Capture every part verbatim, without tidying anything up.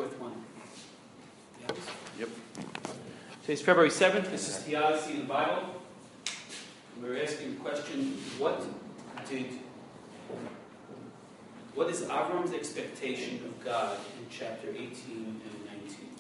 fourth one. Yeah. Yep. Today's February seventh. This is the Odyssey in the Bible. We're asking the question, what did, what is Avram's expectation of God in chapter eighteen and nineteen?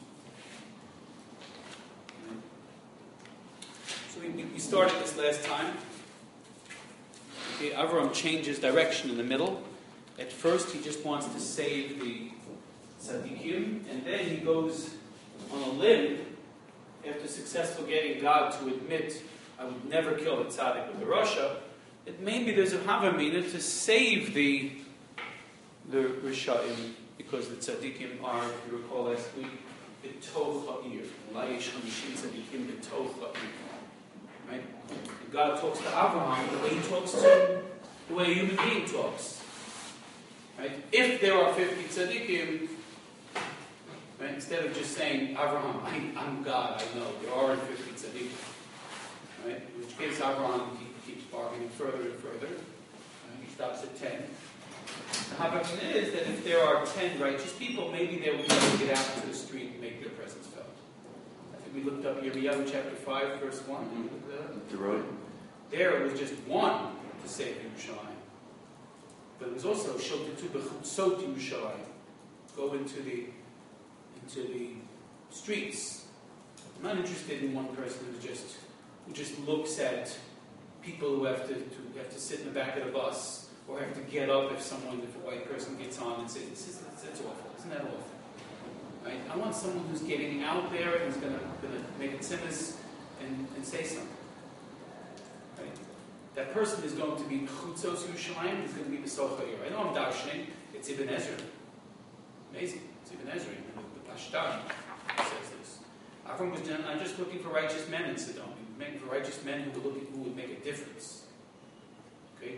So we, we started this last time. Okay, Avram changes direction in the middle. At first, he just wants to save the tzaddikim, and then he goes on a limb after successful getting God to admit, I would never kill a tzaddik with a rasha, that maybe there's a havamina to save the the Rishaim, because the tzaddikim are, if you recall last week, b'toch ha'ir. La'ish hamishim tzaddikim b'toch ha'ir. Right? And God talks to Abraham the way he talks to, the way a human being talks. Right? If there are fifty tzaddikim, right, instead of just saying, Abraham, I, I'm God, I know, there are fifty tzaddikim. Right? In which case Abraham he keeps bargaining further and further. And he stops at ten. The Havamina is that if there are ten righteous people, maybe they will be able to get out into the street and make their presence felt. I think we looked up Yirmiyahu chapter five, verse one. Did you look at that? The road. There it was just one to save Yerushalayim. But it was also Shotetu b'chutzot Yerushalayim. Go into the into the streets. I'm not interested in one person who just who just looks at people who have to, to have to sit in the back of the bus or have to get up if someone, if a white person gets on and says, this is that's awful, isn't that awful? Right? I want someone who's getting out there and who's gonna gonna make it sinners and, and say something. Right? That person is going to be Chutzos Yerushalayim, is going to be the Sochayir. I know I'm darshaning, it's Ibn Ezra. Amazing. It's Ibn Ezra. The Pashtan says this. Avram was not just looking for righteous men in Sodom. He was looking for righteous men who were looking who would make a difference. Okay?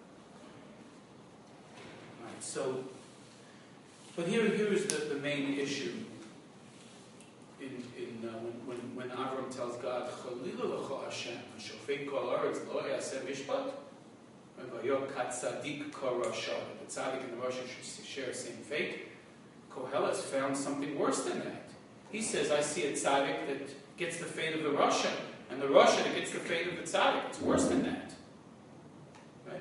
Alright, so but here here is the, the main issue in in uh, when, when when Avram tells God, Chalilu l'cho Hashem, Shofet kol haaretz lo yaseh mishpat, v'yo katzadik kol rasha. The tzaddik and the rasha should share the same fate. Koheles found something worse than that. He says, I see a tzaddik that gets the fate of the rasha, and the rasha that gets the fate of the tzaddik. It's worse than that. Right?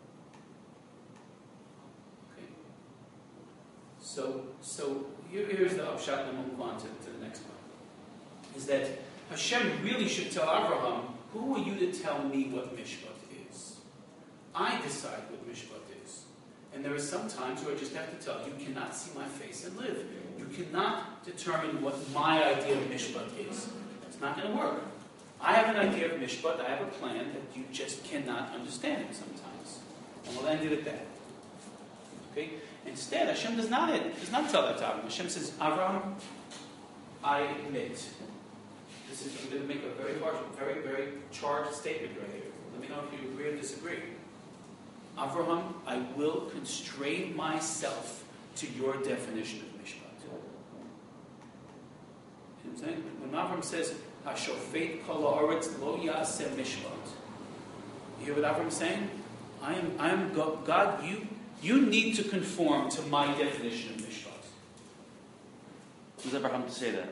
Okay. So, so here, here's the upshot, and we'll move on to, to the next one. Is that Hashem really should tell Abraham, who are you to tell me what mishpat is? I decide what mishpat is. And there are some times where I just have to tell you, you cannot see my face and live. You cannot determine what my idea of mishpat is. It's not going to work. I have an idea of mishpat, I have a plan that you just cannot understand it sometimes. And we'll end it at that. Okay? Instead, Hashem does not, does not tell that to Abraham. Hashem says, Abraham, I admit. This is, I'm going to make a very harsh, very, very charged statement right here. Let me know if you agree or disagree. Avraham, I will constrain myself to your definition of mishpat. You know what I'm saying? When Avraham says, "Hashofet kol haaretz lo yaseh mishpat," you hear what Avram's saying? I am, I am God. God, you, you need to conform to my definition of mishpat. Who's Abraham to say that?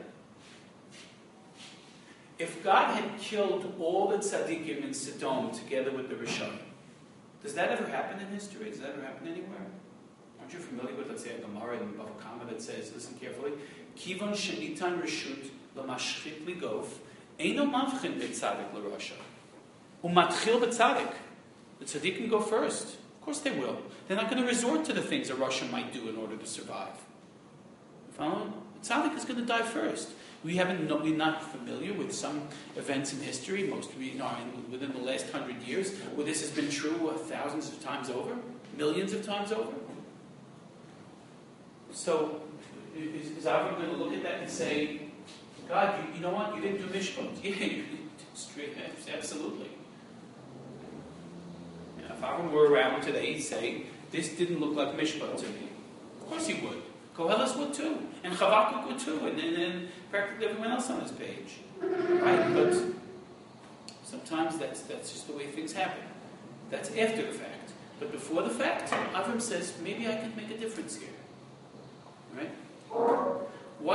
If God had killed all the tzaddikim in Sodom together with the Rishayim, does that ever happen in history? Does that ever happen anywhere? Aren't you familiar with, let's say, a Gemara in Bava Kama that says, listen carefully, Kivon shenitan reshut l'mashchit ligof eino mavchin b'tzadik l'rasha u'matchil b'tzadik. The tzaddik can go first. Of course they will. They're not going to resort to the things a Rasha might do in order to survive. You follow? The tzaddik is going to die first. We haven't, we're not familiar with some events in history, most we know within the last hundred years, where this has been true thousands of times over, millions of times over. So, is, is Avram going to look at that and say, God, you, you know what? You didn't do mishpat. Yeah, you straight, absolutely. You know, if Avram were around today, he'd say, this didn't look like mishpat to me. Of course he would. Koheles would too, and Chavakuk would too, and, and, and practically everyone else on this page, right? But sometimes that's that's just the way things happen. That's after the fact. But before the fact, Avram says, maybe I can make a difference here, right?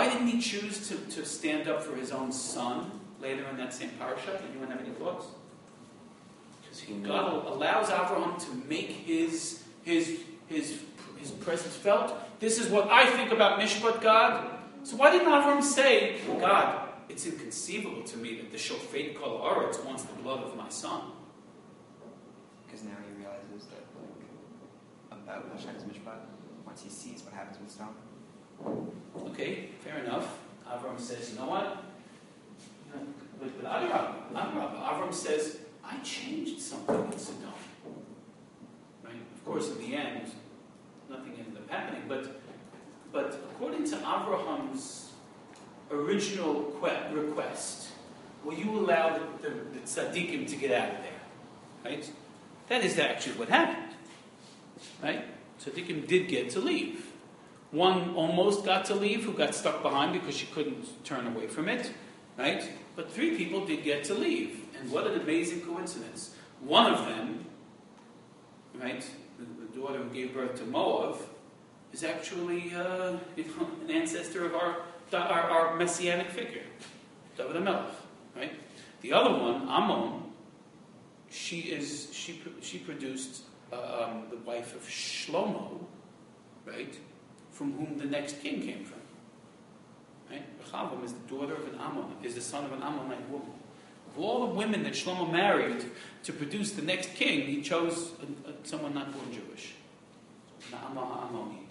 didn't he choose to, to stand up for his own son later in that same parasha? Anyone have any thoughts? Because he God allows Avraham to make his his his his presence felt. This is what I think about Mishpat, God. So why didn't Avraham say, God, it's inconceivable to me that the Shofet Kol Haaretz wants the blood of my son? Because now he realizes that, like, about Hashem's mishpat, once he sees what happens with stone. Okay, fair enough. Avram says, you know what? You know, but, but Avram, Avram, Avram says, I changed something in Sodom. Right? Of course, in the end, nothing ended up happening. But, but according to Avraham's original que- request, will you allow the, the, the tzaddikim to get out of there? Right? That is actually what happened. Right? Tzaddikim did get to leave. One almost got to leave, who got stuck behind because she couldn't turn away from it, right? But three people did get to leave. And what an amazing coincidence. One of them, right, the, the daughter who gave birth to Moab, is actually uh, you know, an ancestor of our, our, our messianic figure, David HaMelech, right? The other one, Ammon, she is she she produced uh, um, the wife of Shlomo, right? From whom the next king came from. Right? Rechavam is the daughter of an Ammon, is the son of an Ammonite woman. Of all the women that Shlomo married to produce the next king, he chose a, a, someone not born Jewish. Naamah Ammonite.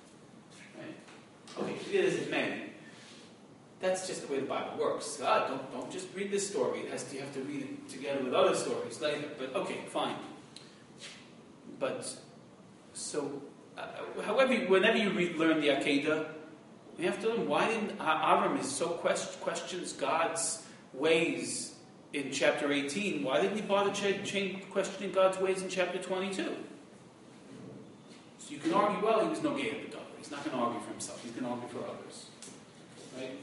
Right? Okay, be it as it may. That's just the way the Bible works. God, don't, don't just read this story. It has to, you have to read it together with other stories later. But okay, fine. But, so... Uh, however, whenever you read, learn the Akedah, you have to learn why didn't Avram is so quest, questions God's ways in chapter eighteen. Why didn't he bother ch- change, questioning God's ways in chapter twenty-two? So you can argue, well, he was no Gay B'Dava. He's not going to argue for himself. He's going to argue for others, right?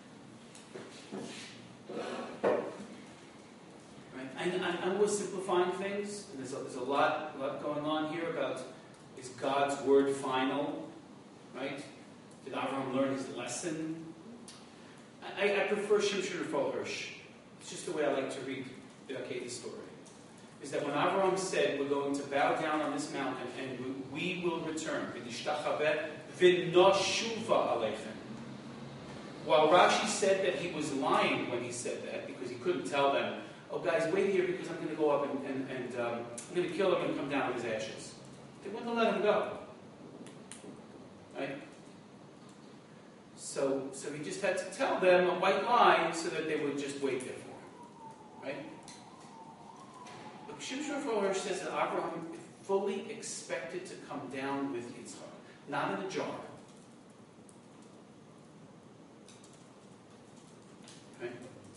Right. And, and, and we're simplifying things. And there's a, there's a lot, a lot going on here about. Is God's word final? Right? Did Avraham learn his lesson? I, I prefer Shimshon Raphael Hirsch. It's just the way I like to read the Akedah story. Is that when Avraham said, we're going to bow down on this mountain and we, we will return, while Rashi said that he was lying when he said that, because he couldn't tell them, oh guys, wait here because I'm going to go up and, and, and um, I'm going to kill him and come down with his ashes. They wouldn't let him go. Right? So, so he just had to tell them a white lie so that they would just wait there for him. Right? But Shimshon Raphael Hirsch says that Abraham fully expected to come down with Yitzchak, not in a jar. Right?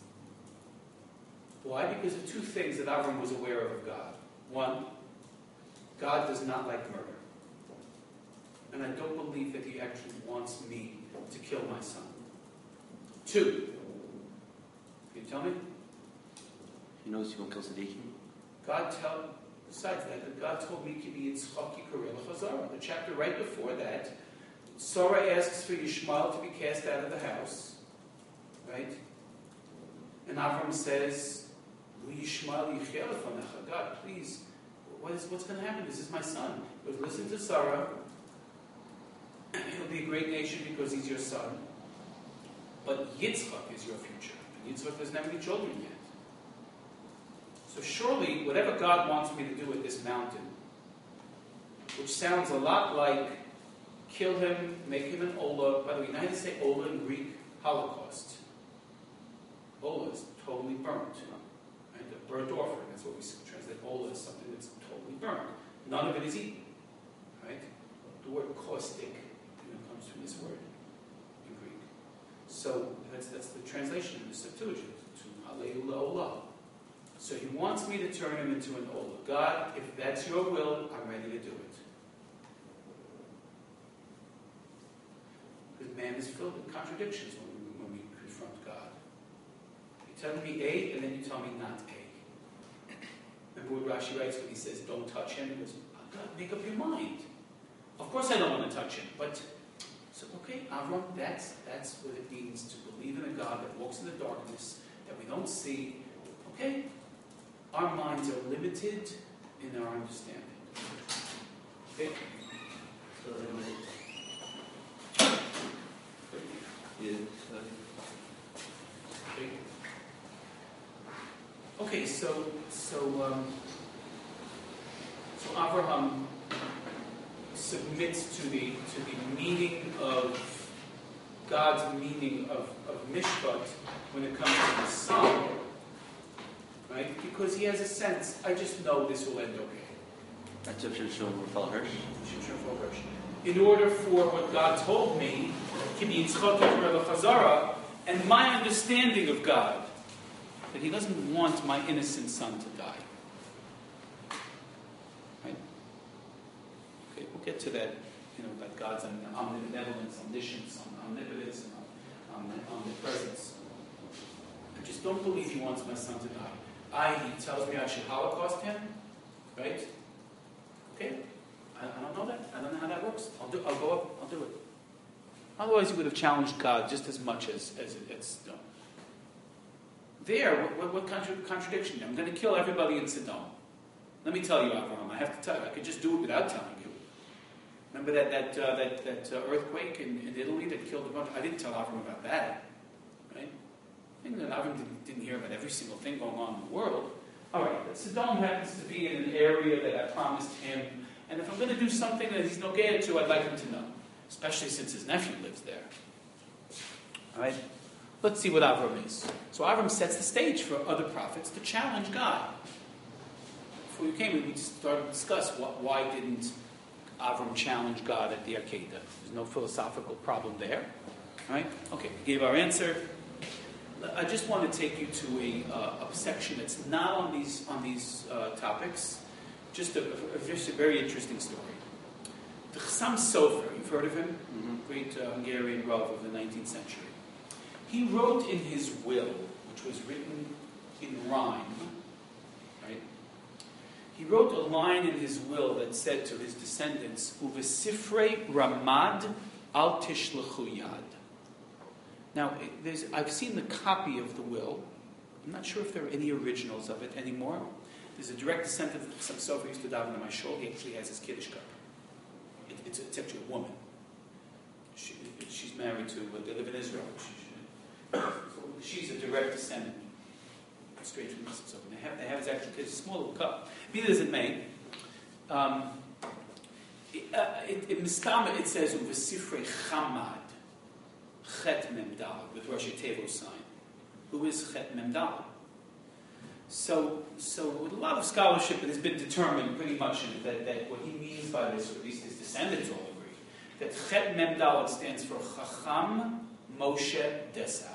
Why? Because of two things that Abraham was aware of of God. One, God does not like murder. And I don't believe that he actually wants me to kill my son. Two. Can you tell me? He knows he won't kill Tzaddikim. God tell, besides that, that God told me to be Yitzchak Yikareh L'Chazara. The chapter right before that, Sarah asks for Yishmael to be cast out of the house. Right? And Avram says, Yishmael Yicheh Lefanecha. God, please, What is, what's going to happen? This is my son. He goes, listen to Sarah. He'll be a great nation because he's your son. But Yitzchak is your future. And Yitzchak doesn't have any children yet. So surely, whatever God wants me to do at this mountain, which sounds a lot like kill him, make him an Ola. By the way, you know how to say Ola in Greek? Holocaust. Ola is totally burnt. Right? A burnt offering. That's what we translate Ola as something that's totally burnt. None of it is eaten. Right? The word caustic you know, comes from this word in Greek. So that's, that's the translation in the Septuagint to Haleula Ola. So he wants me to turn him into an Ola. God, if that's your will, I'm ready to do it. Because man is filled with contradictions when we, when we confront God. You tell me A, and then you tell me not A. Remember what Rashi writes when he says, don't touch him? He goes, oh, God, make up your mind. Of course I don't want to touch him, but So, okay, Avram, that's, that's what it means to believe in a God that walks in the darkness, that we don't see. Okay, our minds are limited in our understanding. Okay? So, anyway. Yeah, so. Okay. Okay, so so um, so Abraham submits to the to the meaning of God's meaning of, of Mishpat when it comes to the son, right? Because he has a sense, I just know this will end okay. That's what should show Rafal Hirsch. In order for what God told me, and my understanding of God, that He doesn't want my innocent son to die. Right? Okay, we'll get to that, you know, that God's omnibenevolence, omniscience, omnipotence, and omnipresence. I just don't believe He wants my son to die. I, He tells me I should Holocaust him, right? Okay, I, I don't know that. I don't know how that works. I'll do. I'll go up. I'll do it. Otherwise, He would have challenged God just as much as as it's done. There, what, what, what contra- contradiction? I'm going to kill everybody in Sodom. Let me tell you, Abraham. I have to tell you. I could just do it without telling you. Remember that that uh, that that uh, earthquake in, in Italy that killed a bunch? I didn't tell Abraham about that, right? I think that Abraham didn't, didn't hear about every single thing going on in the world. All right, but Sodom happens to be in an area that I promised him, and if I'm going to do something that he's no gayer to, I'd like him to know, especially since his nephew lives there. All right, let's see what Avram is. So Avram sets the stage for other prophets to challenge God. Before you came, we started to discuss what, why didn't Avram challenge God at the Akedah. There's no philosophical problem there. All right, okay, we gave our answer. I just want to take you to a, uh, a section that's not on these on these uh, topics. Just a, a, just a very interesting story. The Chassam Sofer, you've heard of him? Mm-hmm. Great uh, Hungarian Rav of the nineteenth century. He wrote in his will, which was written in rhyme, right? He wrote a line in his will that said to his descendants, "Uvesifrei Ramad al tishlechu yad." Now, there's, I've seen the copy of the will. I'm not sure if there are any originals of it anymore. There's a direct descendant of some Sofer used to daven in my shul. He actually has his Kiddush cup. It, it's, it's actually a woman. She, she's married to, they live in Israel. She, so she's a direct descendant. Straight from Mister Sofer. They have, they have his actual Kiddush, a small little cup. Be that as it may, um, it, uh, it, it, it says, "Uvesifrei Chamad." Chet Mem Daled, with Rosh Tevo sign. Who is Chet Mem Daled? So, so with a lot of scholarship, it has been determined pretty much that, that what he means by this, or at least his descendants all agree, that Chet Mem Daled stands for Chacham Moshe Dessau.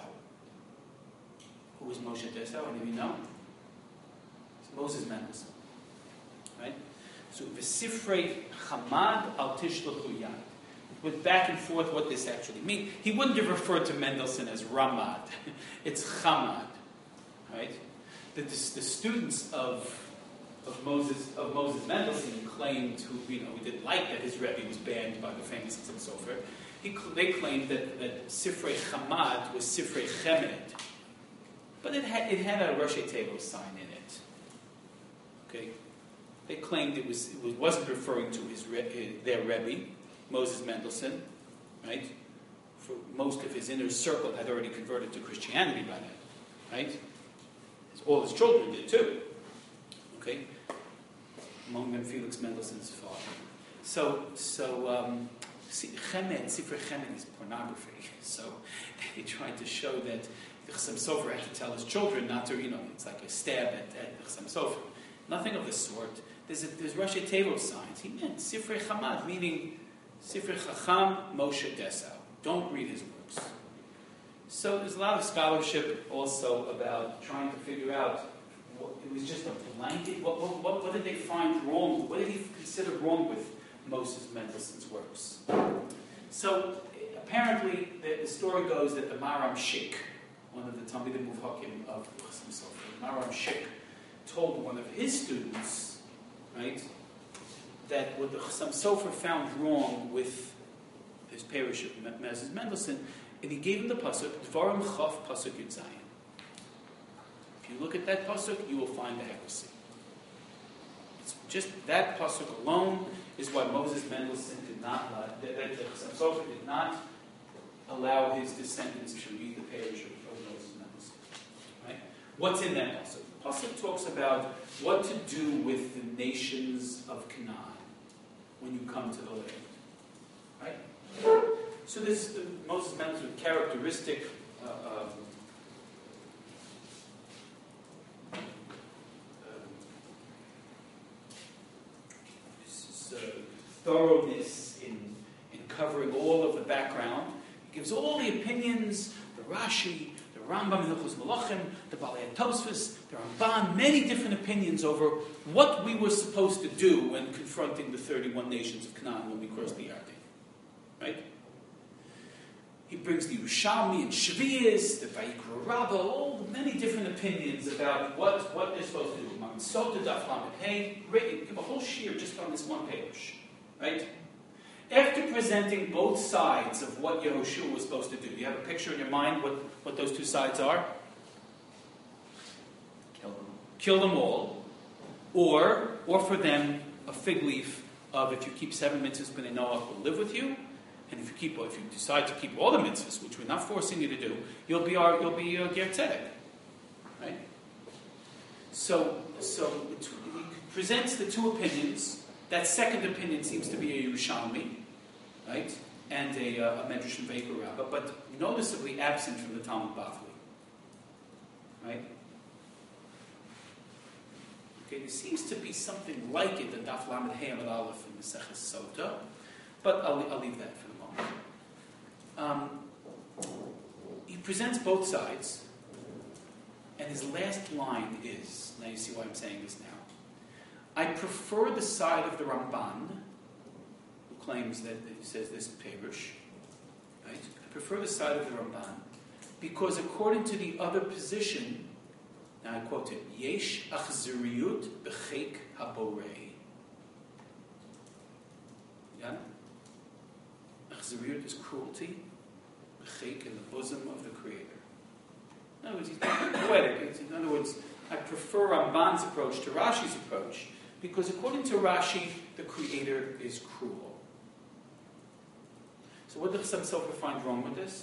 Who is Moshe Dessau? Any of you know? It's Moses Mendelssohn. Right? So, V'sifrei Chamad al Tishlechu Yad. With back and forth what this actually means. He wouldn't have referred to Mendelssohn as Ramad. It's Chamad. Right? The, the, the students of of Moses of Moses Mendelssohn claimed, who you know, we didn't like that his Rebbe was banned by the famous Chassam Sofer. He they claimed that, that Sifrei Chamad was Sifrei Chemed, but it had it had a Rosh Tevo sign in it. Okay, they claimed it was it was, wasn't referring to his their Rebbe, Moses Mendelssohn, right? For most of his inner circle had already converted to Christianity by then, right? All his children did too. Okay, among them Felix Mendelssohn's father. So, so um, Chemed, Sifrei Chemed is pornography. So he tried to show that the Chassam Sofer had to tell his children not to, you know, it's like a stab at, at the Chassam Sofer. Nothing of the sort. There's a, there's Rosh Tevo signs. He meant Sifrei Chamad, meaning Sifrei Chacham Moshe Dessau. Don't read his works. So there's a lot of scholarship also about trying to figure out what, it was just a blanket. What, what, what, what did they find wrong? What did he consider wrong with Moses Mendelssohn's works? So apparently the, the story goes that the Maram Shik, one of the Talmidim Muvhakim of Chassam Sofer, Maram Shik, told one of his students, right, that what the Chassam Sofer found wrong with his parish of Moses Mendelssohn, and he gave him the pasuk, Dvarim Chaf pasuk Yud Zayin. If you look at that pasuk, you will find the heresy. It's just that pasuk alone is why Moses Mendelssohn did not, uh, that, that, that Chassam Sofer did not allow his descendants to read the parish of, of Moses Mendelssohn. Right? What's in that pasuk? The pasuk talks about what to do with the nations of Canaan when you come to the land. Right? So this uh, Moses Mendelssohn characteristic uh, um, uh, thoroughness in, in covering all of the background. He gives all the opinions, the Rashi, the Rambam, the Hilchos Malachim, the Balei Tosfos, the Ramban, many different opinions over what we were supposed to do when confronting the thirty-one nations of Canaan when we crossed the Yarden. Right? He brings the Yerushalmi and Shvi'is, the Vayikra Rabbah, all the many different opinions about what, what they're supposed to do. Sota Daf Lamed Hey, give a whole shiur just on this one page. Right? After presenting both sides of what Yehoshua was supposed to do, you have a picture in your mind what, what those two sides are? Kill them. Kill them all, or offer them a fig leaf of if you keep seven mitzvahs, Bnei Noach will live with you, and if you keep, if you decide to keep all the mitzvahs, which we're not forcing you to do, you'll be our, you'll be uh, Ger Tzedek, right? So, so it, he presents the two opinions. That second opinion seems to be a Yerushalmi, right, and a, uh, a Medrash and Vayikra Rabbah, but noticeably absent from the Talmud Bavli, right? Okay, there seems to be something like it in Daf Lamed Hey Amud Aleph in Maseches Sota, but I'll, I'll leave that for the moment. Um, he presents both sides, and his last line is, now you see why I'm saying this now, I prefer the side of the Ramban, who claims that, that he says this Perush, right? I prefer the side of the Ramban, because according to the other position, now I quote it, Yesh achziriyut b'cheik haborei. Yeah? Achziriyut is cruelty, b'cheik in the bosom of the Creator. In other words, he's not poetic. In other words, I prefer Ramban's approach to Rashi's approach, because according to Rashi, the Creator is cruel. So what does Chassam Sofer find wrong with this?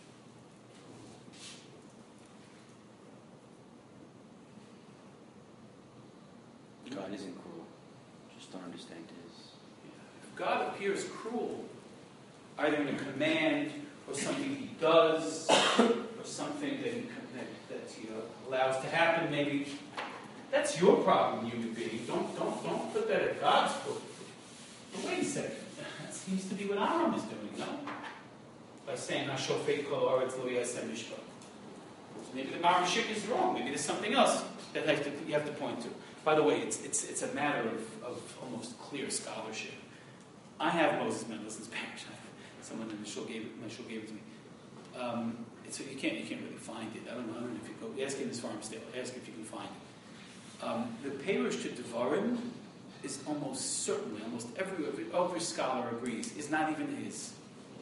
God isn't cruel. Just don't understand his. If God appears cruel, either in a command or something he does, or something that he, that, that he uh, allows to happen, maybe that's your problem, human being. Don't don't don't put that at God's foot. But wait a second, that seems to be what Aaron is doing, no? By saying Hashofet kol haaretz lo yaseh mishpat. Maybe the Maharshik is wrong. Maybe there's something else that have to, you have to point to. By the way, it's it's it's a matter of, of almost clear scholarship. I have Moses Mendelssohn's parish. Someone in the shul gave it. My shul gave it to me. Um, it's, you can't you can't really find it. I don't know. I don't know if you go ask him his farm still. Ask if you can find it. Um, the parish to Devarim is almost certainly, almost every every scholar agrees, is not even his.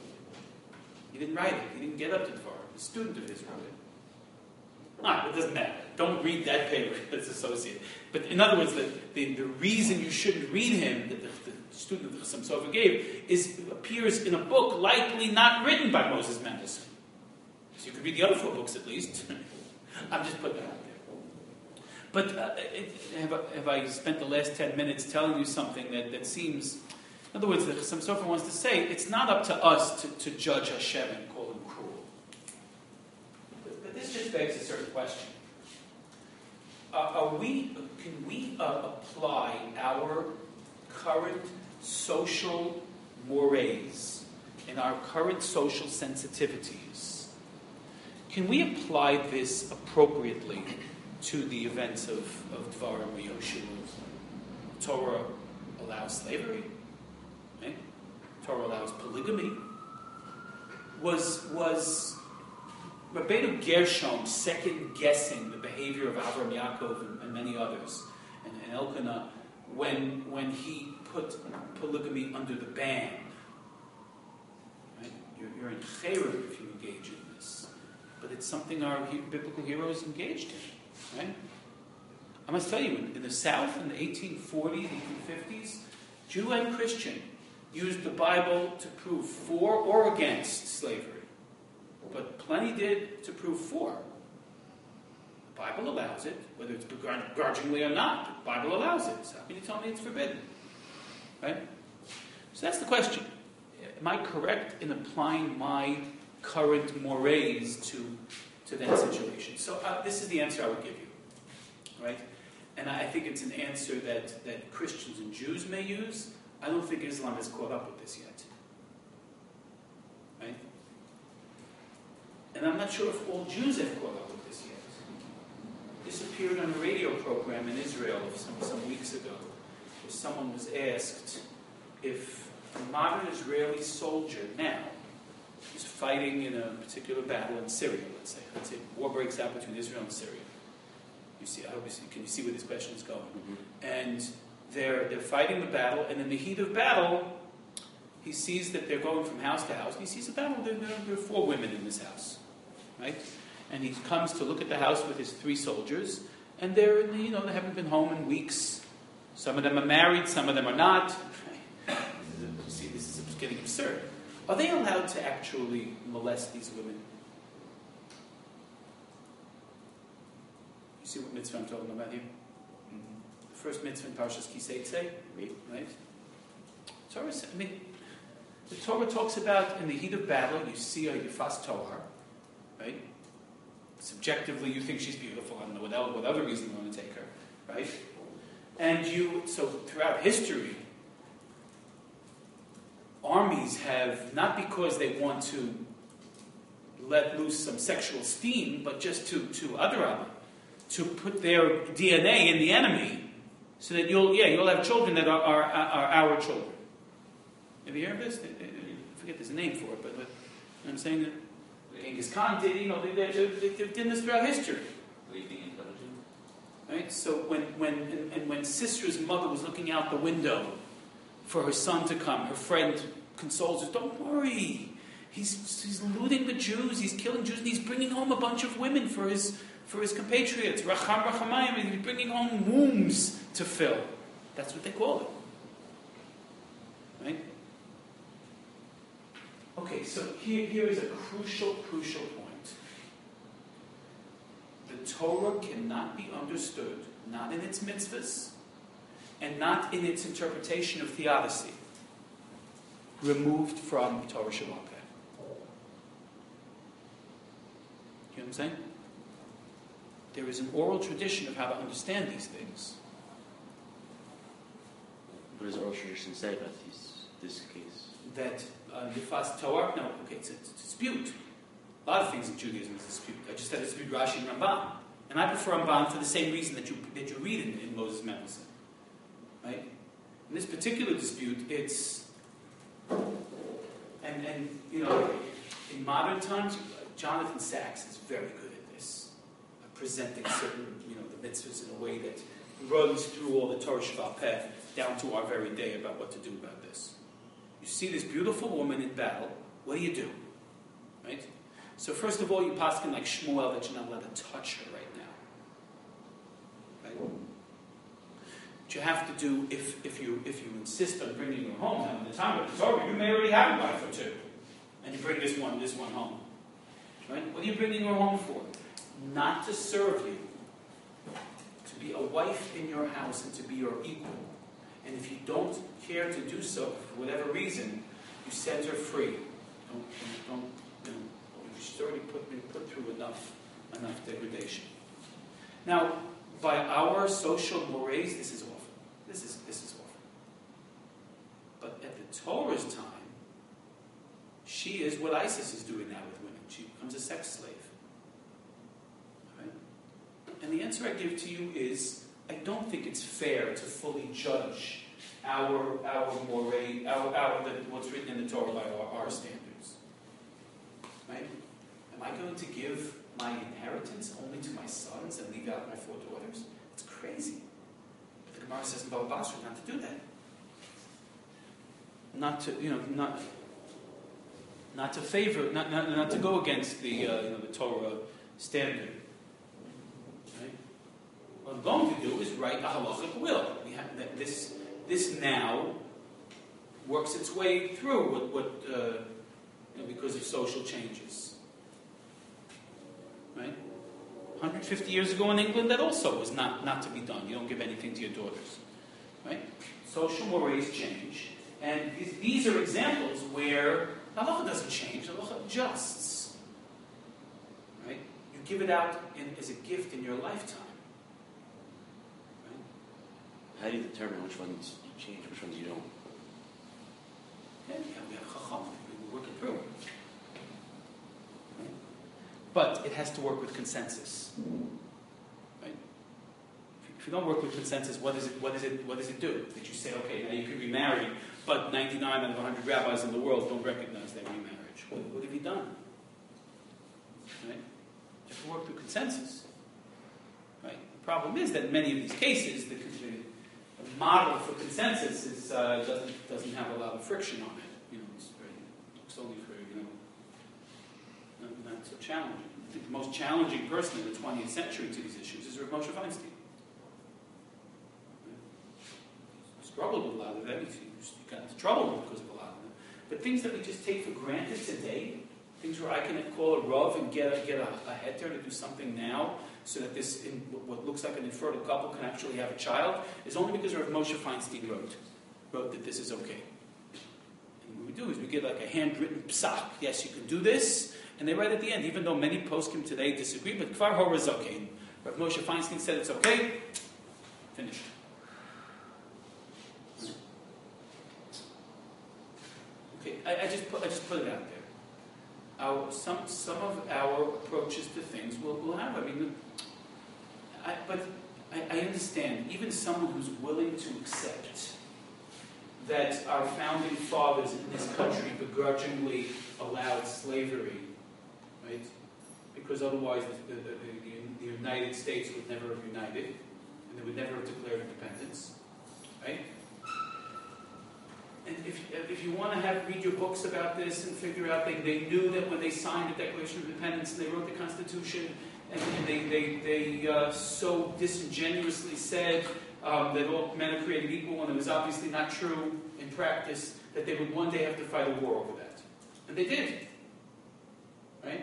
He didn't write it. He didn't get up to Devarim. A student of his wrote it. Ah, it doesn't matter. Don't read that paper that's associated. But in other words, the, the, the reason you shouldn't read him, that the, the student of the Chassam Sofer gave, is appears in a book likely not written by Moses Mendelssohn. So you could read the other four books at least. I'm just putting that out there. But uh, it, have, I, have I spent the last ten minutes telling you something that, that seems... In other words, the Chassam Sofer wants to say, it's not up to us to, to judge Hashem and call him cruel. But this just begs a certain question. Uh, are we, can we uh, apply our current social mores and our current social sensitivities, can we apply this appropriately to the events of, of Dvarim or Yehoshua? Torah allows slavery. Right? Torah allows polygamy. Was... was Rabbeinu Gershom second-guessing the behavior of Avram Yaakov and, and many others, and, and Elkanah, when, when he put polygamy under the ban. You're, you're in chayrim if you engage in this. But it's something our he- biblical heroes engaged in, right? I must tell you, in, in the South in the eighteen forties, eighteen fifties, Jew and Christian used the Bible to prove for or against slavery. But plenty did to prove for. The Bible allows it, whether it's begrudgingly or not. The Bible allows it. So how can you tell me it's forbidden? Right? So that's the question. Am I correct in applying my current mores to, to that situation? So uh, this is the answer I would give you. Right? And I think it's an answer that, that Christians and Jews may use. I don't think Islam has caught up with this yet. Right? And I'm not sure if all Jews have caught up with this yet. This appeared on a radio program in Israel some, some weeks ago, where someone was asked if a modern Israeli soldier now is fighting in a particular battle in Syria, let's say. Let's say war breaks out between Israel and Syria. You see, I hope you see, can you see where this question is going? Mm-hmm. And they're, they're fighting the battle, and in the heat of battle, he sees that they're going from house to house, and he sees a battle, there, there, there are four women in this house, right? And he comes to look at the house with his three soldiers, and they're, in the, you know, they haven't been home in weeks. Some of them are married, some of them are not. You see, this is getting absurd. Are they allowed to actually molest these women? You see what mitzvah I'm talking about here? Mm-hmm. The first mitzvah in Parshas Ki Seitzei, right? Torah, I mean, the Torah talks about in the heat of battle, you see a Yifas Tohar, right? Subjectively, you think she's beautiful. I don't know what, else, what other reason you want to take her, right? And you, so throughout history, armies have, not because they want to let loose some sexual steam, but just to, to Adarabah, to put their D N A in the enemy, so that you'll, yeah, you'll have children that are, are, are our children. Have you heard of this? I forget there's a name for it, but, but you know what I'm saying? Genghis Khan did, you know, they, they, they, they've done this throughout history. Right? So when, when and, and when Sisra's mother was looking out the window for her son to come, her friend consoles her, don't worry. He's, he's looting the Jews, he's killing Jews, and he's bringing home a bunch of women for his for his compatriots. Racham Rachamayim, he's bringing home wombs to fill. That's what they call it. Right? Okay, so here, here is a crucial, crucial point. The Torah cannot be understood, not in its mitzvahs, and not in its interpretation of theodicy, removed from Torah Shabbat. You know what I'm saying? There is an oral tradition of how to understand these things. What does oral tradition say about these, this case? That uh, Yifas Torah, no, okay, it's a, it's a dispute. A lot of things in Judaism is a dispute. I just had to dispute Rashi and Ramban. And I prefer Ramban for the same reason that you that you read in, in Moses Mendelssohn. Right? In this particular dispute, it's and and you know, in modern times, Jonathan Sachs is very good at this, uh, presenting certain, you know, the mitzvahs in a way that runs through all the Torah Sheba'al Peh down to our very day about what to do about this. You see this beautiful woman in battle. What do you do? Right? So first of all, you paskin like Shmuel that you're not allowed to touch her right now. Right? What you have to do if, if you if you insist on bringing her home, now in the time of the Torah, you may already have a wife or two, and you bring this one this one home. Right? What are you bringing her home for? Not to serve you, to be a wife in your house and to be your equal. And if you don't care to do so for whatever reason, you set her free. Don't don't you know? She's already put been put through enough enough degradation. Now, by our social mores, this is awful. This is this is awful. But at the Torah's time, she is what ISIS is doing now with women. She becomes a sex slave. Right? And the answer I give to you is, I don't think it's fair to fully judge our our more our, our the, what's written in the Torah by our, our standards. Right? Am I going to give my inheritance only to my sons and leave out my four daughters? It's crazy. But the Gemara says in Baba Basra not to do that. Not to, you know, not not to favor, not, not, not to go against the uh, you know the Torah standard. Right? What I'm going to do is write a halachic will. We have that this this now works its way through what, what uh, you know, because of social changes. Right? one hundred fifty years ago in England, that also was not, not to be done. You don't give anything to your daughters. Right? Social mores change. And these, these are examples where halacha doesn't change, halacha adjusts. Right? You give it out in, as a gift in your lifetime. Right? How do you determine which ones you change, which ones you don't? Yeah, we have, we have chacham. We work it through. Right? But it has to work with consensus. Right? If you don't work with consensus, what does it? What does it? What does it do? That you say, okay, now you can remarry, but ninety-nine out of one hundred rabbis in the world don't recognize that remarriage. What, what have you done? Right? You have to work through consensus. Right? The problem is that in many of these cases, the, the, the model for consensus is uh, doesn't doesn't have a lot of friction on it. You know, it's very it's only for you know not, not so challenging. I think the most challenging person in the twentieth century to these issues is Rav Moshe Feinstein. Struggled with a lot of them. He got into trouble because of a lot of them. But things that we just take for granted today, things where I can call a Rav and get a, get a, a heter to do something now so that this, in what looks like an infertile couple can actually have a child, is only because Rav Moshe Feinstein wrote, wrote that this is okay. And what we do is we get like a handwritten psak. Yes, you can do this. And they write at the end, even though many poskim today disagree, but Kfar Hora is okay. Rav Moshe Feinstein said it's okay. Finished. Okay, I, I just put I just put it out there. Our some some of our approaches to things will will have. I mean, I, but I, I understand even someone who's willing to accept that our founding fathers in this country begrudgingly allowed slavery, right? Because otherwise the, the, the, the United States would never have united, and they would never have declared independence, right? And if, if you want to have read your books about this and figure out, they, they knew that when they signed the Declaration of Independence and they wrote the Constitution, and, and they, they, they uh, so disingenuously said um, that all men are created equal, when it was obviously not true in practice, that they would one day have to fight a war over that. And they did. Right?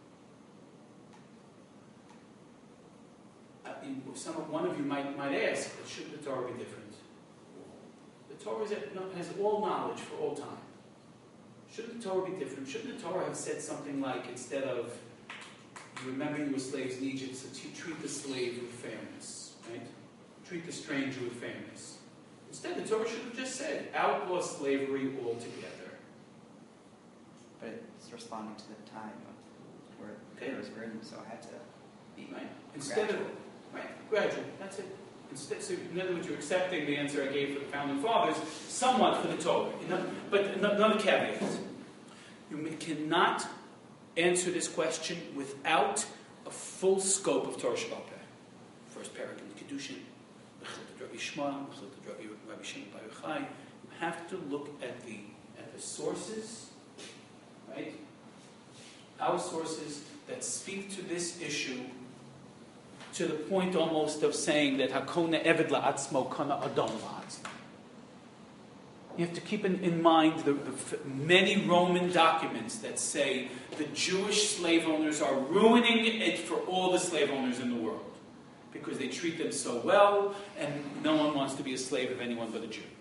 I mean, some, one of you might, might ask, shouldn't the Torah be different? The Torah has all knowledge for all time. Shouldn't the Torah be different? Shouldn't the Torah have said something like, instead of, you remember you were slaves in Egypt, so treat the slave with fairness, right? Treat the stranger with fairness. Instead, the Torah should have just said, outlaw slavery altogether. But it's responding to the time of where Okay. it was written, so I had to be Right? Instead gradual. of, right, gradual, that's it. Instead, so in other words, you're accepting the answer I gave for the founding fathers, somewhat for the Torah. You know? But another caveat. You cannot answer this question without a full scope of Torah Shabbat Peh. First parak in Kedushin, Rabbi Shmuel, Rabbi Shimon Bar Yochai. You have to look at the at the sources, right? Our sources that speak to this issue to the point almost of saying that Hakona Eved La'atzmo Kana Adon La'atzmo. You have to keep in, in mind the, the f- many Roman documents that say the Jewish slave owners are ruining it for all the slave owners in the world because they treat them so well and no one wants to be a slave of anyone but a Jew.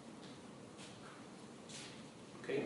Okay?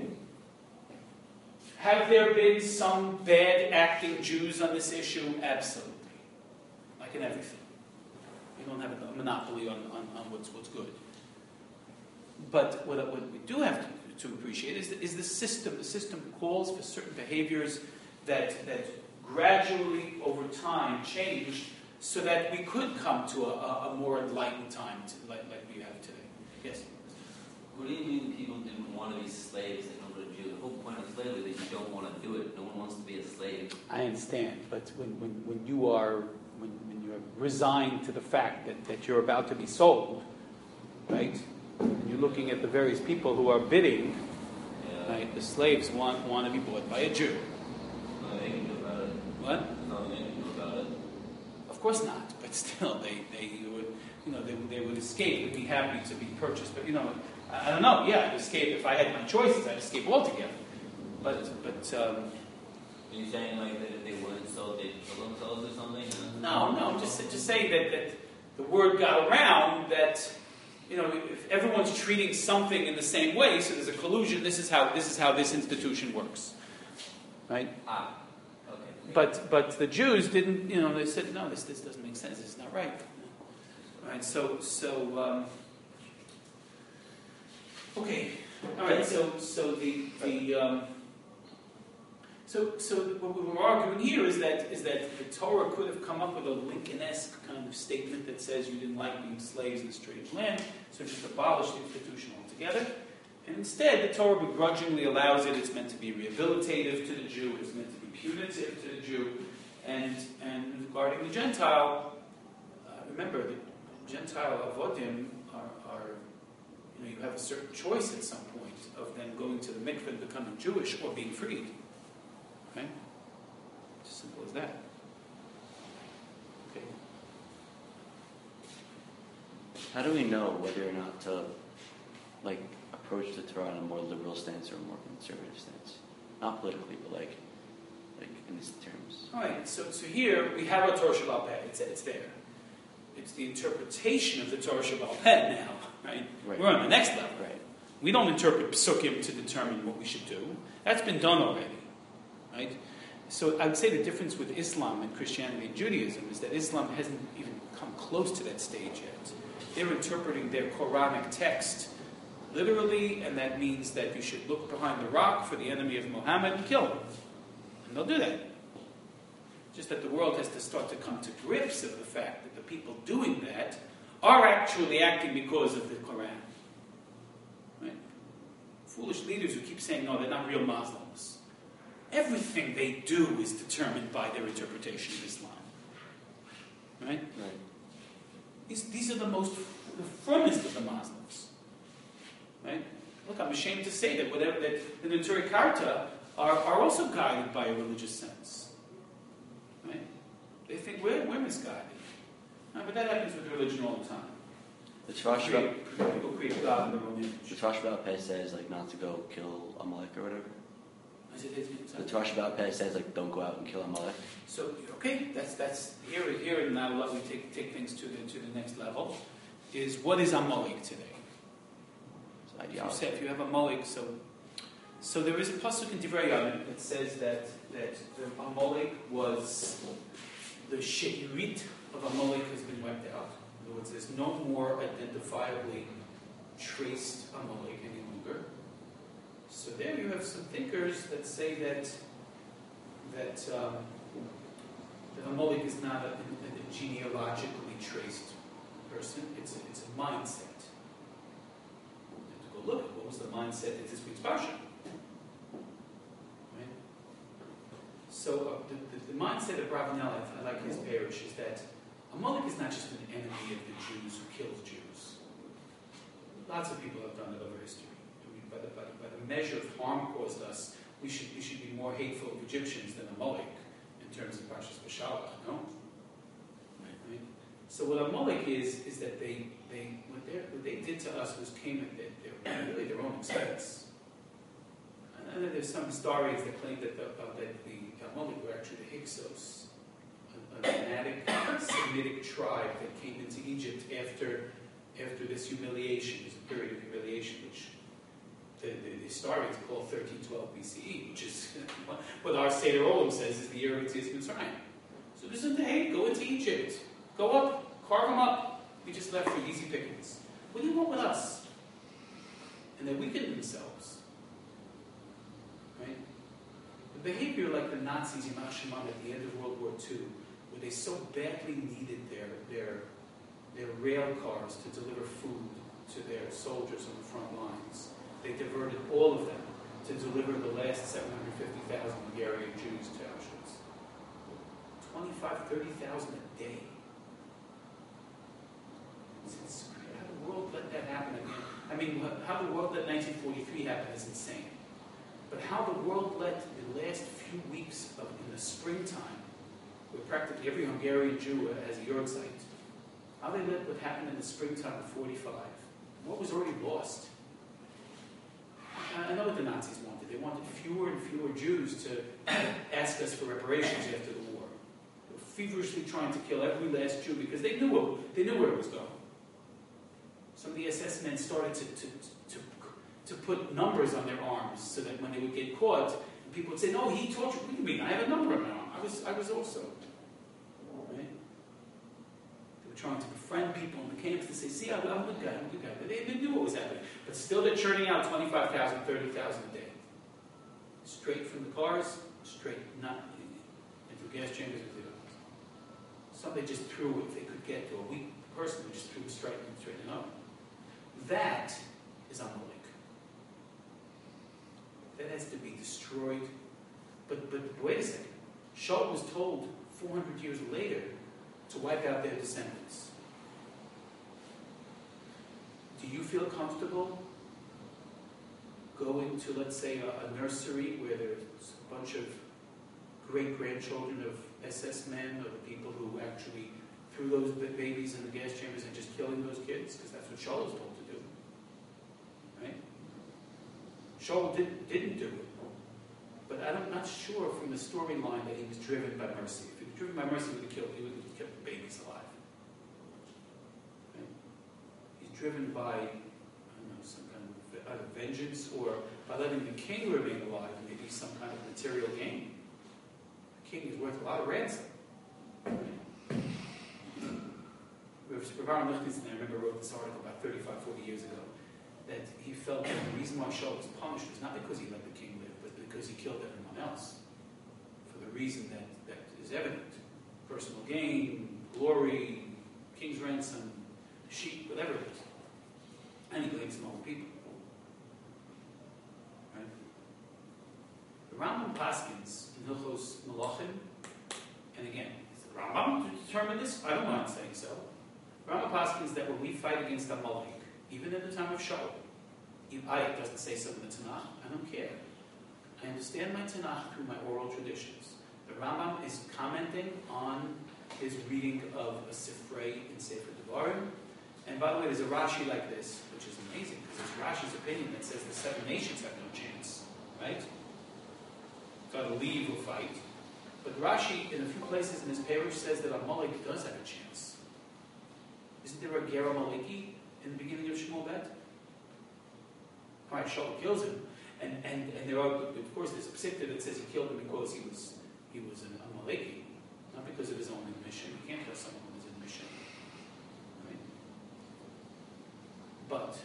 Have there been some bad acting Jews on this issue? Absolutely. Like in everything. We don't have a monopoly on, on, on what's, what's good. But what, what we do have to, to appreciate is the, is the system. The system calls for certain behaviors that, that gradually, over time, changed so that we could come to a, a more enlightened time to, like, like we have today. Yes? What do you mean people didn't want to be slaves and not a Jew? The whole point of slavery is that you don't want to do it. No one wants to be a slave. I understand, but when, when, when you are when, when you're resigned to the fact that, that you're about to be sold, right? And you're looking at the various people who are bidding, Yeah. Right? The slaves want, want to be bought by a Jew. Nothing they can do about it. What? Nothing they can do about it. Of course not, but still, they, they would, you know, they, they would escape, would be happy to be purchased. But, you know, I, I don't know, yeah, I'd escape. If I had my choices, I'd escape altogether. But, but, um, Are you saying like that if they weren't sold, they'd kill themselves or something? no, no, just, just saying that, that the word got around that, you know, if everyone's treating something in the same way, so there's a collusion, this is how, this is how this institution works. Right? Ah, okay. But but the Jews didn't, you know, they said, no, this this doesn't make sense. This is not right. Right. So so um, okay. All right. So so the the um, so so what we're arguing here is that is that the Torah could have come up with a Lincoln-esque kind of statement that says you didn't like being slaves in a strange land, so just abolish the institution altogether. And instead, the Torah begrudgingly allows it. It's meant to be rehabilitative to the Jew. It's meant to be punitive to the Jew. And and regarding the Gentile, uh, remember, the Gentile avodim are, are, you know, you have a certain choice at some point of them going to the mikveh and becoming Jewish or being freed. Okay? It's as simple as that. Okay. How do we know whether or not to, like, approach the Torah on a more liberal stance or a more conservative stance? Not politically, but like, like in these terms. All right. So, so here we have our Torah Sheba'al Peh. It's, it's there. It's the interpretation of the Torah Sheba'al Peh now, right? Right? We're on the next level. Right. We don't interpret psukim to determine what we should do. That's been done already, right? So I would say the difference with Islam and Christianity and Judaism is that Islam hasn't even come close to that stage yet. They're interpreting their Quranic text literally, and that means that you should look behind the rock for the enemy of Muhammad and kill him. And they'll do that. Just that the world has to start to come to grips of the fact that the people doing that are actually acting because of the Quran. Right? Foolish leaders who keep saying, no, they're not real Muslims. Everything they do is determined by their interpretation of Islam. Right? Right. These, these are the most, the firmest of the Muslims. Right? Look, I'm ashamed to say that whatever that the Neturei Karta are, are also guided by a religious sense. Right? They think we're, we're misguided. No, but that happens with religion all the time. The Torah People Sheba'al create, people create God in their own the image. Torah Sheba'al Peh says like not to go kill Amalek or whatever. Is it- is it- The Torah Sheba'al Peh says like don't go out and kill Amalek. So okay, that's that's here here and now. Let me take take things to the to the next level. Is what is Amalek today? It's If you ideology. say if you have Amalek, so so there is a pasuk in Divrei Yamim that says that that the Amalek was the Shehirit of Amalek has been wiped out. In other words, there's no more identifiably traced Amalek any longer. So there you have some thinkers that say that that, um, that Amalek is not a, a genealogically traced person. It's a, it's a mindset. You have to go look at what was the mindset in this week's parsha. Right? So uh, the, the, the mindset of Ravanel, I like his parish, is that Amalek is not just an enemy of the Jews who kills Jews. Lots of people have done it over history. I mean, by the, by the, by the measure of harm caused us, we should we should be more hateful of Egyptians than Amalek in terms of Parshas Beshalach, no? Right? So what Amalek is is that they they what they what they did to us was came at their, their, really their own expense. And then there's some historians that claim that the, uh, that the Amalek were actually the Hyksos, a, a nomadic Semitic tribe that came into Egypt after after this humiliation, this period of humiliation, which the, the, the historians call thirteen twelve B C E, which is what our Seder Olam says is the year of Yetzias Mitzrayim. So listen to, hey, go into Egypt. Go up, carve them up. We just left for easy pickings. What do you want with us? And they weakened themselves. Right? The behavior like the Nazis, Yimach Shemam, at the end of World War Two, where they so badly needed their, their, their rail cars to deliver food to their soldiers on the front lines. They diverted all of them to deliver the last seven hundred fifty thousand Hungarian Jews to Auschwitz. twenty-five, thirty thousand a day. It's, it's, how the world let that happen again? I mean, how the world let nineteen forty-three happen is insane. But how the world let the last few weeks of in the springtime, where practically every Hungarian Jew has a yard site, how they let what happened in the springtime of forty-five, what was already lost. I know what the Nazis wanted. They wanted fewer and fewer Jews to ask us for reparations after the war. They were feverishly trying to kill every last Jew because they knew what, they knew where it was going. Some of the S S men started to, to, to, to put numbers on their arms so that when they would get caught, people would say, "No, he tortured me. What do you mean? I have a number on my arm. I was, I was also." Right? They were trying to befriend people in the camps to say, "See, I'm a good guy. I'm a good guy." They, they knew what was happening, but still they're churning out twenty-five thousand, thirty thousand a day, straight from the cars, straight not into gas chambers. Into the, some they just threw if they could get to a weak person, they just threw a straight and straight up. That is Amalek. That has to be destroyed. But but wait a second. Shaul was told four hundred years later to wipe out their descendants. Do you feel comfortable going to, let's say, a, a nursery where there's a bunch of great-grandchildren of S S men or the people who actually threw those babies in the gas chambers and just killing those kids? Because that's what Shaul was told to do. Right? Shaul did, didn't do it. But I'm not sure from the storyline that he was driven by mercy. If he was driven by mercy, he would have killed, he would have kept the babies alive. Right? He's driven by, I don't know, some kind of either vengeance or by letting the king remain alive, maybe some kind of material gain. The king is worth a lot of ransom. Rav Aaron Lichtenstein, I remember, wrote this article about thirty-five, forty years ago, that he felt that the reason why Shaul was punished was not because he let the king live, but because he killed everyone else. For the reason that, that is evident. Personal gain, glory, king's ransom, sheep, whatever it is. And he blames some other people. Right? The Rambam Paskins in Hilchos Malachim, and again, is the Rambam to determine this? I don't mind saying so. Rambam Paskins that when we fight against Amalek, even in the time of Shaul, Ayat doesn't say so in the Tanakh, I don't care. I understand my Tanakh through my oral traditions. The Rambam is commenting on his reading of a Sifrei in Sefer Devarim. And by the way, there's a Rashi like this, which is amazing, because it's Rashi's opinion that says the seven nations have no chance, right? Got to leave or fight. But Rashi, in a few places in his parish, says that Amalek does have a chance. Isn't there a Ger Amaleki in the beginning of Shmuel Bet? All right, Shaul kills him, and, and, and there are, of course, there's a psikta that says he killed him because he was he was an Amaleki, not because of his own admission. You can't kill someone with his admission, right? But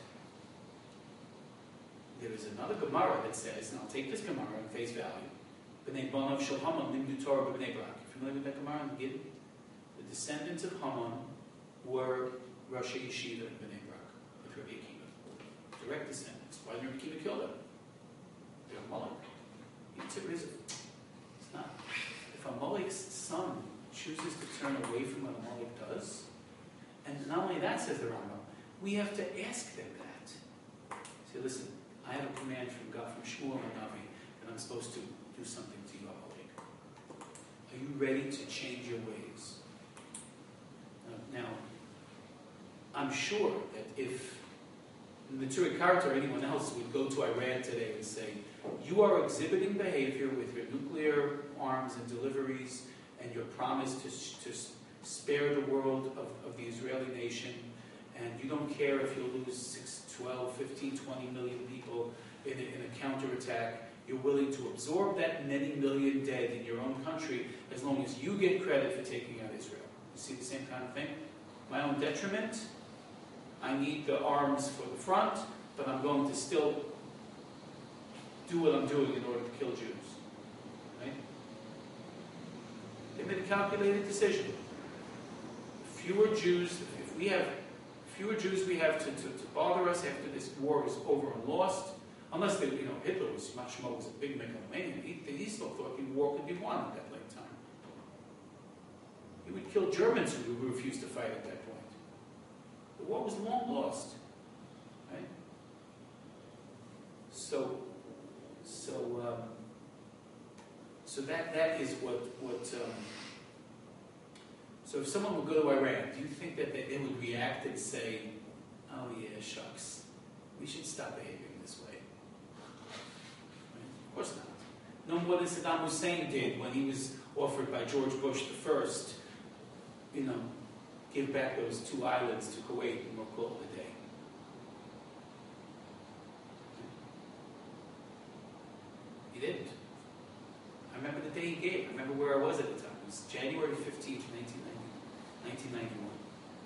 there is another Gemara that says, and I'll take this Gemara on face value, B'nai Bonav Shel Haman Limdu Torah B'nai Brak. Familiar with that Gemara in the Gittin? The descendants of Haman were Rosh Yeshiva in B'nai Brak with Rabbi Akiva. Direct descendants. Why did Rabbi Akiva kill them? They're Amalek. It's a reason. It's not. If Amalek's son chooses to turn away from what Amalek does, and not only that, says the Rambam, we have to ask them that. Say, listen, I have a command from God, from Shmuel and Navi, that I'm supposed to do something to you, Amalek. Are you ready to change your ways? Uh, now, I'm sure that if Neturei Karta or anyone else would go to Iran today and say, you are exhibiting behavior with your nuclear arms and deliveries and your promise to, to spare the world of, of the Israeli nation, and you don't care if you lose six, twelve, fifteen, twenty million people in a, in a counterattack. You're willing to absorb that many million dead in your own country as long as you get credit for taking out Israel. You see the same kind of thing? My own detriment. I need the arms for the front, but I'm going to still do what I'm doing in order to kill Jews. Right? They made a calculated decision. Fewer Jews, if we have fewer Jews we have to, to, to bother us after this war is over and lost, unless they, you know, Hitler was Mashmo was a big megalomaniac. He, he still thought the war could be won at that late time. He would kill Germans who refused to fight at that point. The war was long lost, right? So, so that, that is what, what um, so if someone would go to Iran, do you think that they, they would react and say, oh yeah, shucks, we should stop behaving this way? Right? Of course not. No more than Saddam Hussein did when he was offered by George Bush the first, you know, give back those two islands to Kuwait and we'll call it a day. He didn't. I remember the day he gave. I remember where I was at the time. It was January fifteenth, nineteen ninety-one.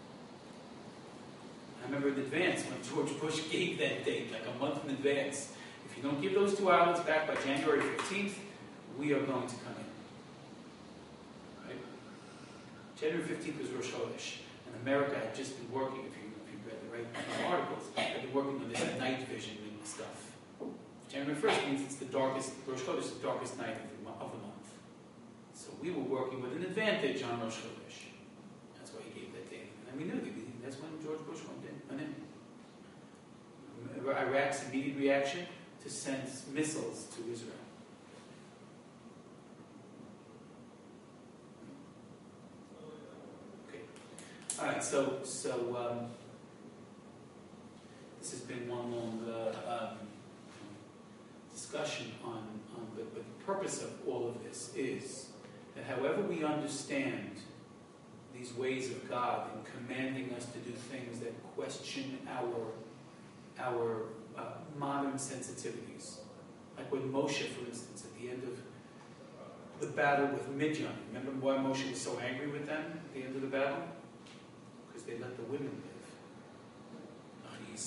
I remember in advance when George Bush gave that date, like a month in advance. If you don't give those two islands back by January fifteenth, we are going to come in. Right? January fifteenth was Rosh Chodesh, and America had just been working, if you, if you read the right articles, had been working on this night vision and stuff. January first means it's the darkest, Rosh Chodesh is the darkest night of the, mo- of the month. So we were working with an advantage on Rosh Chodesh. That's why he gave that date. And we knew that. We, that's when George Bush went in. Went in. Iraq's immediate reaction to send missiles to Israel. Okay. All right. So, so um, this has been one long uh, um, discussion on, on the, but the purpose of all of this is that however we understand these ways of God in commanding us to do things that question our our uh, modern sensitivities. Like when Moshe, for instance, at the end of the battle with Midian, remember why Moshe was so angry with them at the end of the battle? Because they let the women live. You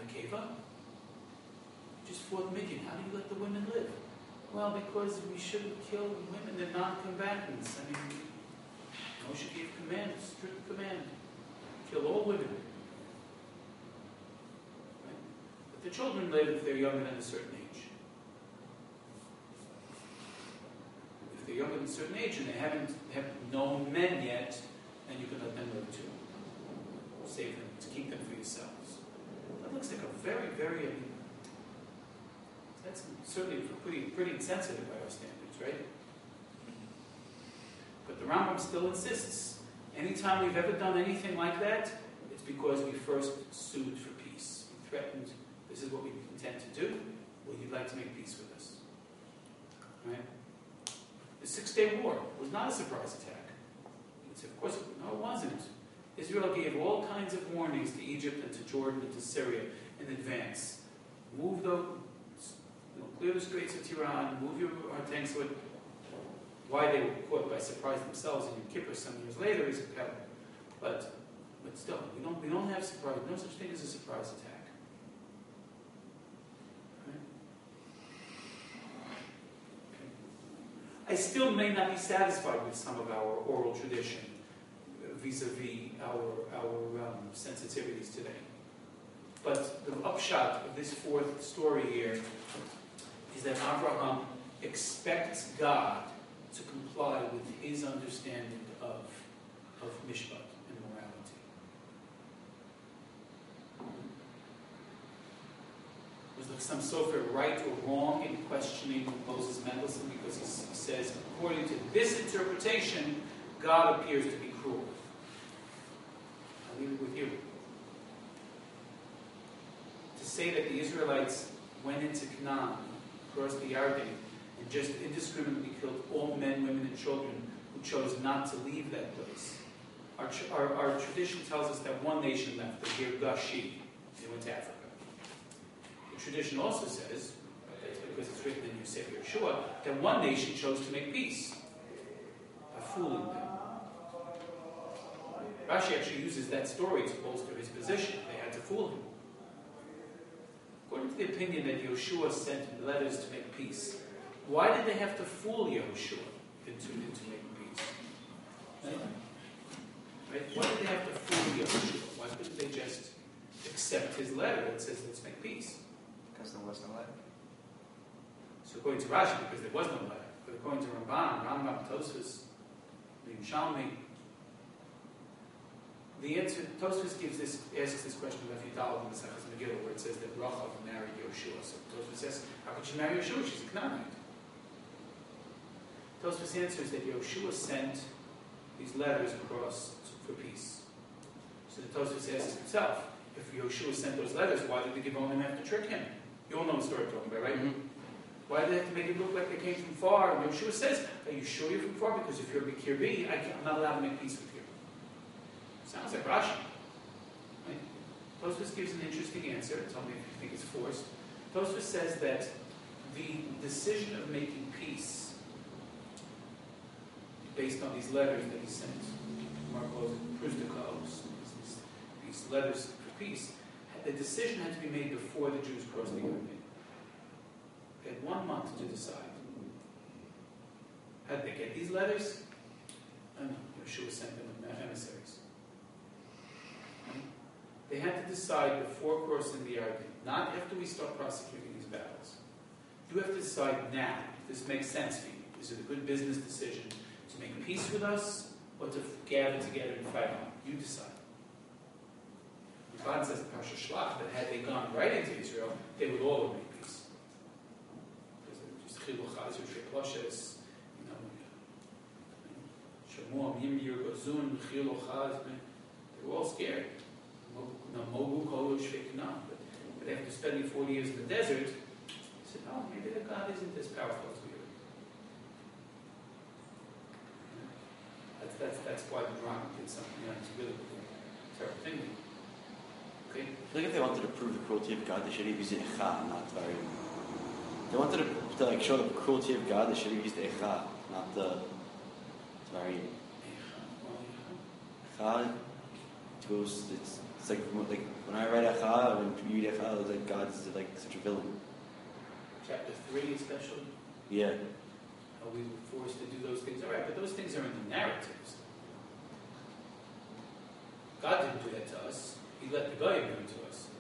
just fought Midian. How do you let the women live? Well, because we shouldn't kill women. They're non-combatants. I mean, Moshe gave command, strict command. Kill all women. The children live if they're younger than a certain age. If they're younger than a certain age and they haven't have known men yet, then you can let them live too. Save them, to keep them for yourselves. That looks like a very, very, I mean, that's certainly pretty, pretty insensitive by our standards, right? But the Rambam still insists, anytime we've ever done anything like that, it's because we first sued for peace. We threatened, this is what we intend to do. Would you like to make peace with us? Right? The Six-Day War was not a surprise attack. You'd say, of course, no, it wasn't. Israel gave all kinds of warnings to Egypt and to Jordan and to Syria in advance. Move the, you know, clear the Straits of Tiran, move your our tanks with. Why they were caught by surprise themselves in Yom Kippur some years later is a pebble. But, but still, we don't, we don't have surprise. No such thing as a surprise attack. I still may not be satisfied with some of our oral tradition vis-a-vis our, our um, sensitivities today. But the upshot of this fourth story here is that Abraham expects God to comply with his understanding of, of mishpat and morality. Was like some sofer right or wrong in questioning Moses Mendelssohn because he, he says, according to this interpretation, God appears to be cruel. I'll leave it with you. To say that the Israelites went into Canaan, crossed the Yarden, and just indiscriminately killed all men, women, and children who chose not to leave that place. Our, our, our tradition tells us that one nation left, the Girgashi. They went to Africa. The tradition also says, that's because it's written in your Sefer Yeshua, that one nation chose to make peace by fooling them. Rashi actually uses that story to bolster his position. They had to fool him. According to the opinion that Yeshua sent letters to make peace, why did they have to fool Yeshua into, into making peace? Right? Right? Why did they have to fool Yeshua? Why couldn't they just accept his letter that says, let's make peace? Because there was no letter. So according to Rashi, because there was no letter. But according to Ramban, Rambam, Tosfos, the Yerushalmi, the answer, Tosfos gives this, asks this question of Efidal in the Sechas Megillah, where it says that Rachel married Yeshua. So Tosfos says, how could she marry Yeshua? She's a Canaanite. Tosfos answers that Yoshua sent these letters across for peace. So the Tosfos asks himself, if Yoshua sent those letters, why did the Gibeonim have to trick him? You all know the story I'm talking about, right? Mm-hmm. Why did they have to make it look like they came from far? And Yoshua says, are you sure you're from far? Because if you're a Kirbi, I can't, I'm not allowed to make peace with you. Sounds like Rashi. Right? Tosfos gives an interesting answer. Tell me if you think it's forced. Tosfos says that the decision of making peace, based on these letters that he sent, Marcos Prustikos, these, these letters for peace, the decision had to be made before the Jews crossed the Jordan. They had one month to decide. How did they get these letters? I don't know. Yeshua sent them emissaries. They had to decide before crossing the Jordan, not after we start prosecuting these battles. You have to decide now if this makes sense to you. Is it a good business decision to make peace with us or to gather together and fight on? You decide. God says in Parsha Shlach that had they gone right into Israel, they would all have made peace. Because just Chilul Chazir, Sheploshes, you know, Shemuah, Yimir, Gozun, Chilul Chazir, they were all scared. Mogu, Kolu, Shvekna. But after spending forty years in the desert, they said, oh, maybe the God isn't as powerful as we are. That's, that's, that's why the drama did something. You know, it's a really terrible thing. Okay. I feel like if they wanted to prove the cruelty of God, they should have used Echa, not Tvarim. If they wanted to, to like show the cruelty of God, they should have used Echa, not the Tvarim. Echa goes, it's, it's like, like when I read Echa, when you read Echa, it was like God's like such a villain. Chapter three especially. Yeah. How we were forced to do those things. All right, but those things are in the narratives. God didn't do that to us. He let the guy do it to us.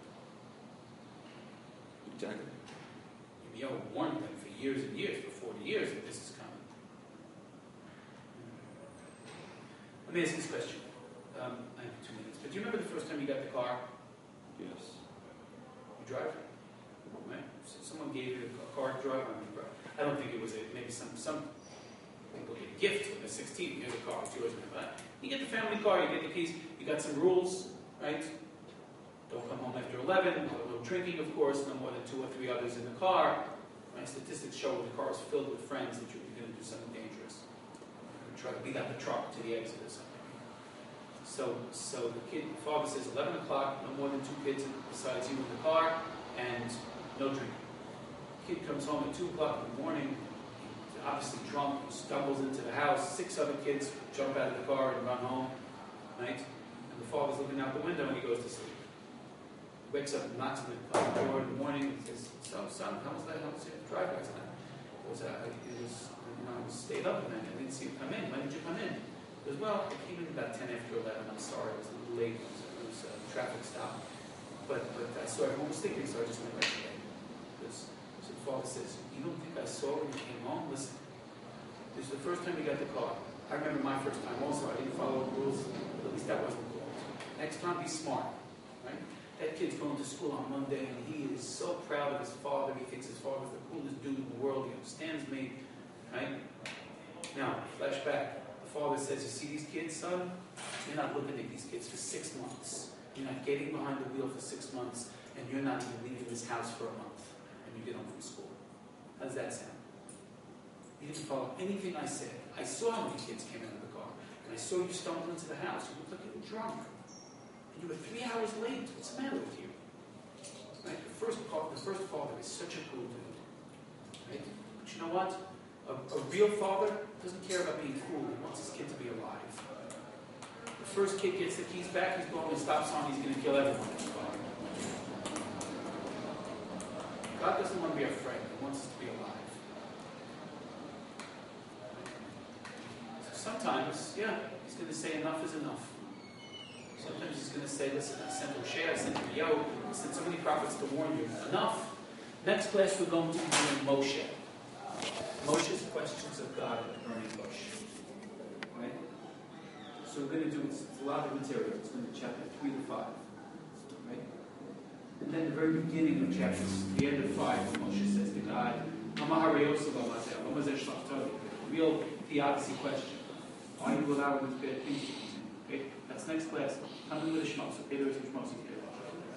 Exactly. Yirmiyahu warned them for years and years, for forty years, that this is coming. Let me ask you this question. Um, I have two minutes. But do you remember the first time you got the car? Yes. You drive? Right? So someone gave you a car to drive? I don't think it was a, maybe some, some people get a gift when they're sixteen. Here's a car, it's yours. But you get the family car, you get the keys, you got some rules. Right? Don't come home after eleven, no drinking, of course, no more than two or three others in the car. My statistics show when the car is filled with friends that you're going to do something dangerous. You're try to beat out the truck to the exit or something. So, so the kid, the father says eleven o'clock, no more than two kids besides you in the car, and no drinking. The kid comes home at two o'clock in the morning, he's obviously drunk, he stumbles into the house, six other kids jump out of the car and run home, right? The father's looking out the window and he goes to sleep. He wakes up and knocks on the door in the morning and says, so, son, how was that? How was your drive last night? He goes, uh, it was, you know, I stayed up and I didn't see you come in. When did you come in? He goes, well, I came in about ten after eleven. I'm sorry, I was a little late. It was, it was a traffic stop. But, but I saw everyone was sleeping, so I just went right to bed. Because, so the father says, you don't think I saw when you came home? Listen, this is the first time you got the car. I remember my first time also. I didn't follow the rules, but at least that wasn't cool. Next time, be smart, right? That kid's going to school on Monday, and he is so proud of his father. He thinks his father's the coolest dude in the world. He understands me, right? Now, flashback. The father says, you see these kids, son? You're not looking at these kids for six months. You're not getting behind the wheel for six months, and you're not even leaving this house for a month, and you get home from school. How does that sound? You didn't follow anything I said. I saw how many kids came out of the car, and I saw you stumble into the house. You looked like you were drunk. You were three hours late. What's the matter with you? Right? The first, the first father is such a cool dude. Right? But you know what? A, a real father doesn't care about being cool. He wants his kid to be alive. The first kid gets the keys back. He's going to stop sign. He's going to kill everyone. God doesn't want to be our friend. He wants us to be alive. So sometimes, yeah, he's going to say enough is enough. Sometimes he's going to say, listen, I sent Hosea, I sent Yo, I sent so many prophets to warn you. Enough. Next class we're going to be doing Moshe. Moshe's questions of God at the burning bush. Right? So we're going to do, it's, it's a lot of material. It's going to be chapter three to five. Right? And then the very beginning of chapter, the end of five, Moshe says to God, real theodicy question. Why do you allow these bad things to continue? Okay, that's next class. Come in with a shmos. Okay, there's a shmos here.